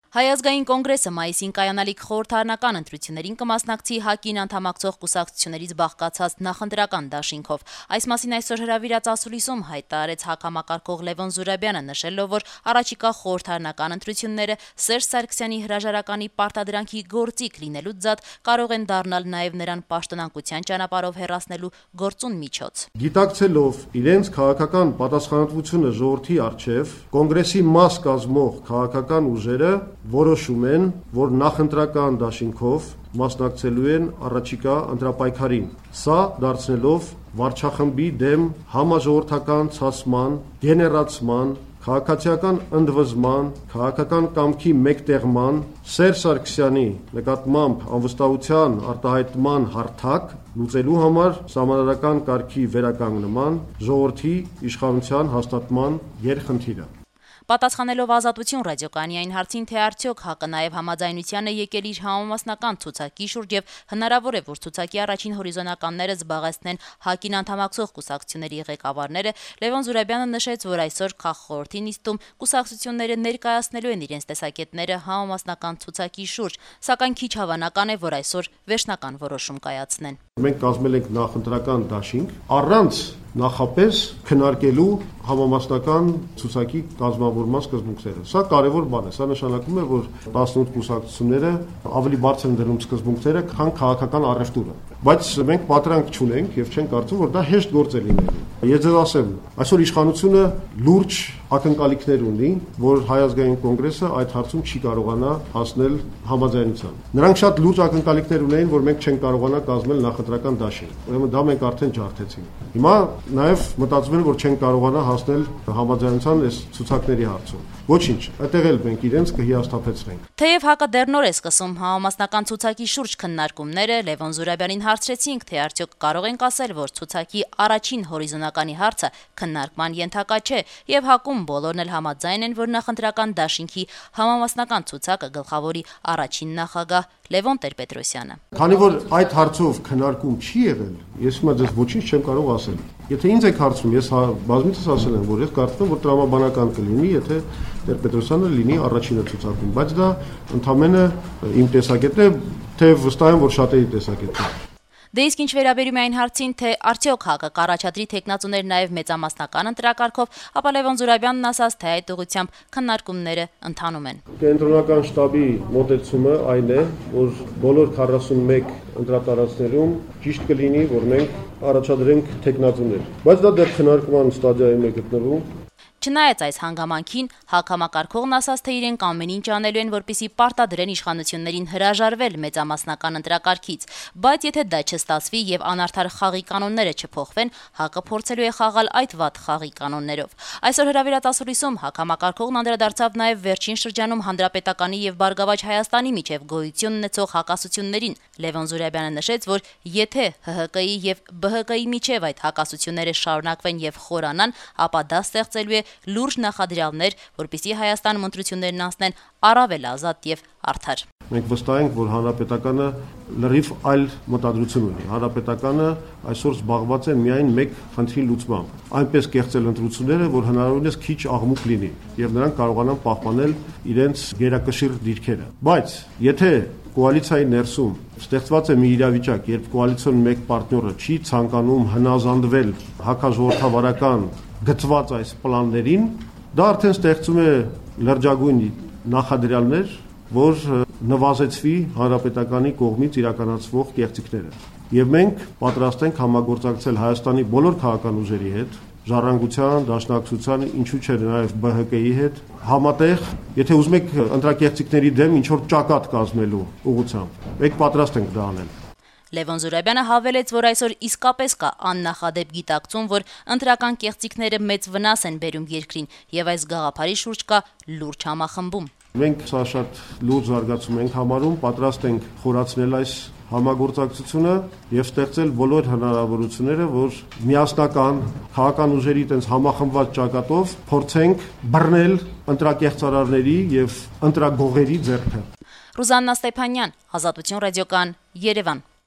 Հայ ազգային կոնգրեսը մայիսին կայանալիք խորհրդարանական ընտրություններին կմասնակցի ՀԱԿ-ին անդամակցող կուսակցություններից բաղկացած նախընտրական դաշինքով։ Այս մասին այսօր հրավիրած ասուլիսում հայտարարեց ՀԱԿ համակարգող Լևոն Զուրաբյանը, նշելով, որ առաջիկա խորհրդարանական ընտրությունները Սերժ Սարգսյանի հրաժարականի պարտադրանքի գործիք լինելուց զատ կարող են դառնալ նաև նրան պաշտոնանկության ճանապարհով հեռացնելու գործուն միջոց։ Գիտակցելով իրենց քաղաքական պատասխանատվությունը ժողովրդի առջև, կոնգրեսի մաս կազմող քաղաքական ուժերը որոշում են, որ նախընտրական դաշինքով մասնակցելու են առաջիկա ընտրապայքարին։ Սա դարձնելով վարչախմբի դեմ համաժողովրդական ցասման, գեներացման, քաղաքացիական ընդվզման, քաղաքական կամքի մեկտեղման, Սերժ Սարգսյանի նկատմամբ անվստահության արտահայտման հարթակ լուծելու համար սահմանադրական կարգի վերականգնման, ժողովրդի իշխանության հաստատման երխնդիրը։ Պատասխանելով Ազատություն ռադիոկայանի այն հարցին, թե արդյոք ՀԱԿ-ը նաև համաձայնության է եկել իր համամասնական ցուցակի շուրջ եւ հնարավոր է, որ ցուցակի առաջին հորիզոնականները զբաղեցնեն ՀԱԿ-ին անդամակցող կուսակցությունների ղեկավարները, Լևոն Զուրաբյանը նշեց, որ այսօր քաղխորհրդի նիստում կուսակցությունները ներկայացնելու են իրենց տեսակետները համամասնական ցուցակի շուրջ, սակայն քիչ հավանական է, որ այսօր վերջնական որոշում կայացնեն։ Մենք կազմել ենք նախընտրական դաշինք առանց նախապես քննարկելու համամասնական ցուցակի կազմավորման սկզբունքները։ Սա կարևոր բան է։ Սա նշանակում է, որ 18 կուսակցությունները ավելի բարձր են դնում սկզբունքները, քան քաղաքական առևտուրը։ Բայց մենք պատրանք չունենք եւ չենք կարծում, որ դա հեշտ գործ է լինելու։ Ես ձեզ ասեմ, այսօր իշխանությունը լուրջ ակնկալիքներ ունի, որ Հայ ազգային կոնգրեսը այդ հարցում չի կարողանա հասնել համաձայնության։ Նրանք շատ լուրջ ակնկալիքներ ունեին, որ մենք չենք կարողանա կազմել նախընտրական դաշինք։ Ուրեմն դա մենք արդեն ջարդեցինք։ Հիմա նաև մտածում են, որ չեն կարողանա հասնել համաձայնության այս ցուցակների հարցում։ Ոչինչ, այդտեղ էլ մենք իրենց կհիասթափեցնենք։ Թեև ՀԱԿ-ը դեռ նոր է սկսում համամասնական ցուցակի շուրջ քննարկումները, Լևոն Զուրաբյանին հարցրեցինք, թե արդյոք կարող ենք ասել, որ ցուցակի առաջին հորիզոնականի հարցը քննարկման ենթակա չէ, եւ ՀԱԿ-ում բոլորն էլ համաձայն են, որ նախընտրական դաշինքի համամասնական ցուցակը գլխավորի առաջին նախագահ Լևոն Տեր-Պետրոսյանը։ Քանի որ այդ հարցով քննարկում չի եղել, ես հիմա ձեզ ոչինչ չեմ կարող ասել։ Եթե ինձ եք հարցնում, ես բազմիցս ասել եմ, որ ես կարծում եմ, որ տրամաբանական կլինի, եթե Տեր-Պետրոսյանը լինի առաջինը ցուցակում, բայց դա ընդամենը իմ տեսակետն է, թե վստահ եմ, որ շատերի տեսակետն է։ Դե իսկ ինչ վերաբերում է այն հարցին, թե արդյոք ՀԱԿ-ը կառաջադրի թեկնածուներ նաև մեծամասնական ընտրակարգով, ապա Լևոն Զուրաբյանն ասաց, թե այդ ուղղությամբ քննարկումները ընթանում են։ Կենտրոնական շտաբի մոտեցումը այն է, որ բոլոր 41 ընտրատարածքներում ճիշտ կլինի, որ մենք առաջադրենք թեկնածուներ, բայց դա դեռ քննարկման ստադիայում է գտնվում։ Չնայած այս հանգամանքին, ՀԱԿ համակարգողն ասաց, թե իրենք ամեն ինչ անելու են, որպեսզի պարտադրեն իշխանություններին հրաժարվել մեծամասնական ընտրակարգից, բայց եթե դա չստացվի եւ անարդար խաղի կանոնները չփոխվեն, ՀԱԿ-ը փորձելու է խաղալ այդ վատ խաղի կանոններով։ Այսօր հրավիրած ասուլիսում ՀԱԿ համակարգողն անդրադարձավ նաեւ վերջին շրջանում Հանրապետականի եւ Բարգավաճ Հայաստանի միջև գոյություն ունեցող հակասություններին։ Լևոն Զուրաբյանը նշեց, որ եթե ՀՀԿ-ի եւ ԲՀԿ-ի միջև այդ հակասությունները շարունակվեն եւ խորանան, ապա դա ստեղծելու է լուրջ նախադրյալներ, որպեսզի Հայաստանում ընտրություններն անցնեն առավել ազատ եւ արդար։ Մենք վստահ ենք, որ Հանրապետականը լրիվ այլ մտադրություն ունի։ Հանրապետականը այսօր զբաղված է միայն մեկ խնդրի լուծմամբ։ Այնպես կեղծել ընտրությունները, որ հնարավորինս քիչ աղմուկ լինի եւ նրանք կարողանան պահպանել իրենց գերակշիռ դիրքերը։ Բայց եթե կոալիցիայի ներսում ստեղծված է մի իրավիճակ, երբ կոալիցիոն մեկ պարտները չի ցանկանում հնազանդվել հակաժողովրդավարական գծված այս պլաններին, դա արդեն ստեղծում է լրջագույն նախադրյալներ, որ նվազեցվի Հանրապետականի կողմից իրականացվող կեղծիքները։ Եվ մենք պատրաստ ենք համագործակցել Հայաստանի բոլոր քաղաքական ուժերի հետ, Ժառանգության, Դաշնակցության, ինչու՞ չէ նաև ԲՀԿ-ի հետ, համատեղ, եթե ուզում եք ընտրակեղծիքների դեմ ինչ որ ճակատ կազմելու ուղղությամբ, մենք պատրաստ ենք դա անել։ Լևոն Զուրաբյանը հավելեց, որ այսօր իսկապես կա աննախադեպ գիտակցում, որ ընտրական կեղծիքները մեծ վնաս են բերում երկրին եւ այս գաղափարի շուրջ կա լուրջ համախմբում։ Մենք սա շատ լուրջ զարգացում ենք համարում, պատրաստ ենք խորացնել այս համագործակցությունը եւ ստեղծել բոլոր հնարավորությունները, որ միասնական քաղաքական ուժերի տենց համախմբված ճակատով փորձենք բռնել ընտրակեղծարարների եւ ընտրագողերի ձեռքը։ Ռուզաննա Ստեփանյան, Ազատություն ռադիոկան, Երևան։